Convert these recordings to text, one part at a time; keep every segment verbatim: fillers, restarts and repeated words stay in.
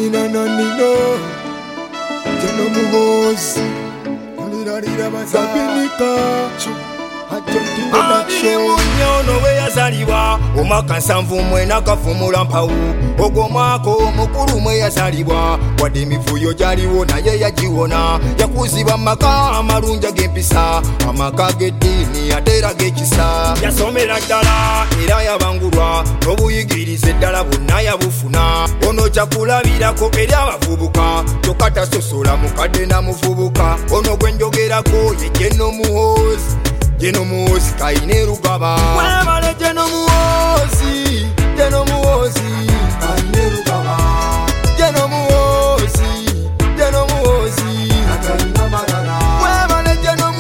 nina na nino Jeno muhozi Lira lira basabinika Abiri munyono we yazalibwa omwaka nsanvu mwena kafumula mpawu ogwo mwaka omukulu mwe yazalibwa wadde emivuyo gyaliwo naye yagiwona yakuzibwa maka amalungi ag'empisa amaka g'eddiini ate era g'ekisa yasomera ddala era yabangulwa n'obuyigiriza eddala bonna yabufuna ono kyakulabirako eri abavubuka kyokka tasosola mukadde na muvubuka ono gwe njogerako ye Jeno muhozi Jeno muhozi kayine rugaba Wemale Jeno muhozi Jeno muhozi kayine rugaba Jeno muhozi Jeno muhozi kayine marara Wemale Jeno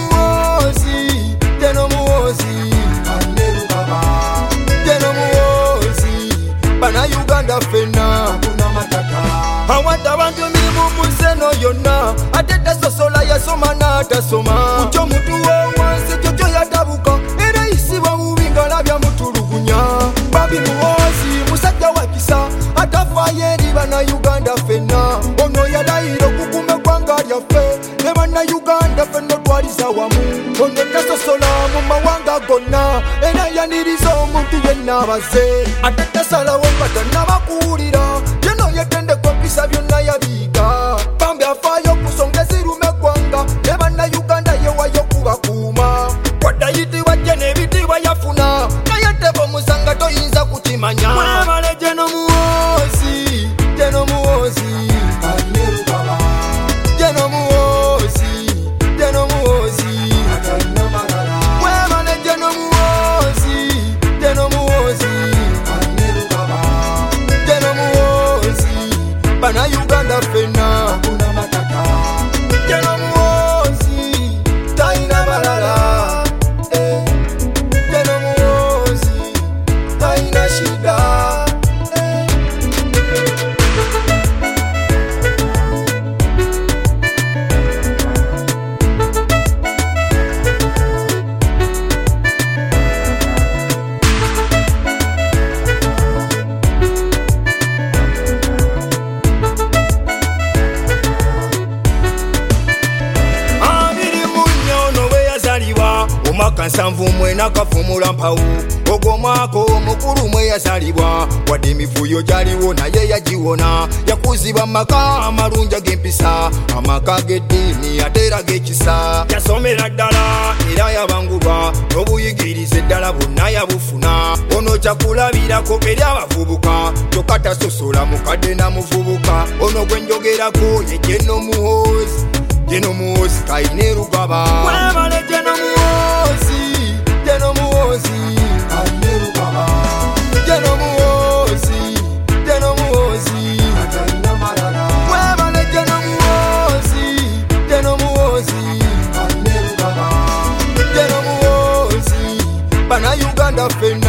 muhozi Jeno muhozi kayine rugaba Jeno muhozi bana Uganda fena kuna matata awata bantu mirimu museno yonna ate tasosola yasoma n'atasoma kyo mutu wowansi kyokyo yatabuka era isibwa mubinga labya mutulugunya babi muhozi musajja wakisa atafaayo eri bana Uganda fena ono yalayira okukuuma eggwanga lyaffe ne bana Uganda fena twaliza wamu ono tasosola mu mawanga gonna era yaniriza omuntu yenna abaze ate tasalawo batannabakuwulira Jeno yetendeko mpisa byonna yabiga bambi afaayo kusonga ezirume eggwanga ne bana Uganda yewayo kubakuuma wadayitibwa Jeno ebitibwa yafuna naye tebo musanga toyinza kukimanya Wemale Jeno muhozi Jeno muhozi kayine rugaba Jeno muhozi Jeno muhozi kayine marara Wemale Jeno muhozi Jeno muhozi kayine rugaba Jeno muhozi bana Uganda fena kuna matata Jeno muhozi kayine balala eh. Jeno muhozi kayine shida eh. Omwaka nsanvu mwena kafumula mpawu ogwo mwaka omukulu mwe yazalibwa wadde emivuyo gyaliwo naye yagiwona yakuzibwa maka amalungi ag'empisa amaka g'eddiini ate era g'ekisa yasomera ddala era yabangulwa n'obuyigiriza eddala bonna yabufuna ono kyakulabirako eri abavubuka kyokka tasosola mukadde na muvubuka ono gwe njogerako ye Jeno muhozi Jeno muhozi kayine rugaba Wemale Jeno muhozi Jeno muhozi kayine rugaba Jeno muhozi Jeno muhozi kayine marara Wemale Jeno muhozi Jeno muhozi kayine rugaba Jeno muhozi bana Uganda fena